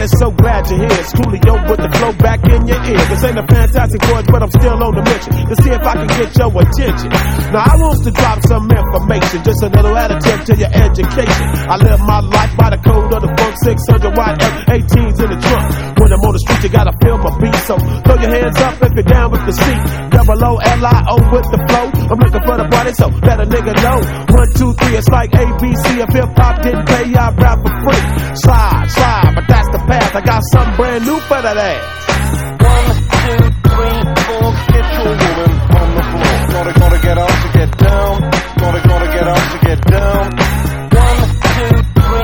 Everybody's so glad you're here. It's Coolio with the flow back in your ear. This ain't a Fantastic Voyage, but I'm still on the mission to see if I can get your attention. Now I want to drop some information, just a little additive to your education. I live my life by the code of the funk, 600 watt F18s in the trunk. When I'm on the street, you gotta feel my beat, so throw your hands up if you're down with the seat. Double O-L-I-O with the flow. I'm looking for the party, so let a nigga know. 1, 2, 3, it's like ABC. If hip-hop didn't pay, I rap for free. Slide, but that's the path. I got something brand new for that ass. 1, 2,